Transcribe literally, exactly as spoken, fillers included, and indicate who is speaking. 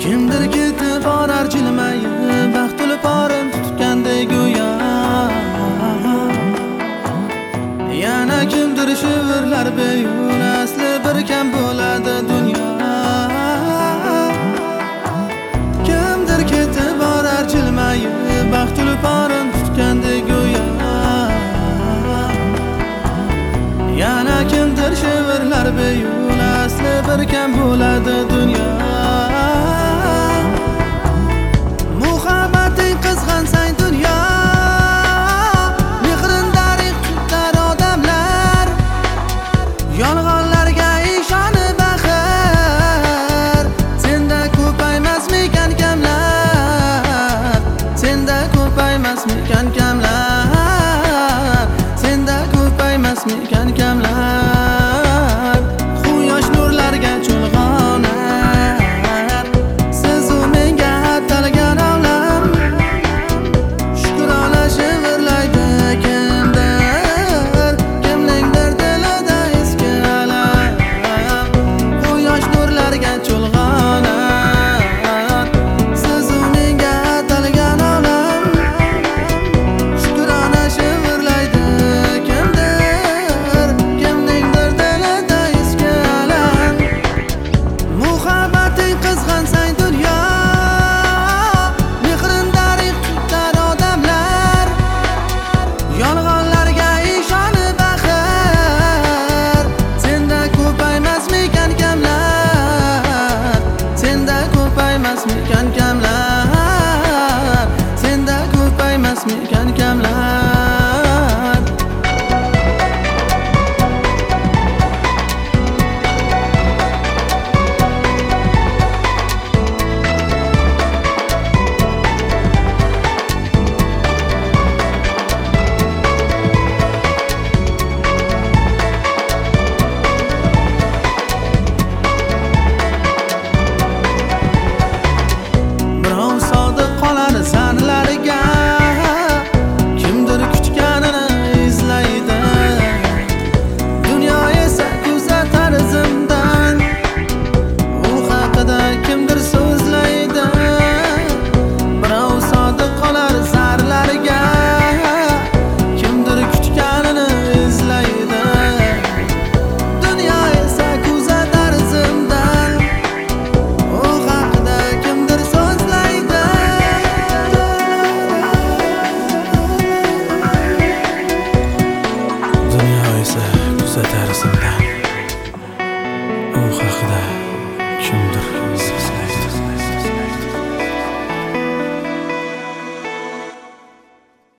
Speaker 1: Kimdir ketib borar jilmayib, baxt tulporin tutgandek go'yo. Yana kimdir shivirlar beyo'l, asli bir kam bo'ladi dunyo. Kimdir ketib borar jilmayib, baxt tulporin tutgandek go'yo. Yana kimdir shivirlar beyo'l, asli bir kam bo'ladi dunyo. Muhabbating qizg'ansang dunyo, mehrin darig' tutar odamlar. Yolg'onlarga ishonib axir, senda ko'paymasmikan kamlar, senda ko'paymasmikan kamlar, senda ko'paymasmikan kamlar. Quyosh nurlarga cho'lg'onar, siz u menga atalgan olam. Shukrona shivirlaydi kimdir, kimningdir dilida eski alam. Quyosh nurlarga cho'lg'onar, siz u menga atalgan olam. Shukrona shivirlaydi kimdir, kimningdir dilida eski alam. Muhabbating qizg'ansang dunyo, mehrin darig' tutar odamlar. Yolg'onlarga ishonib axir, senda ko'paymasmikan kamlar, senda ko'paymasmikan kamlar.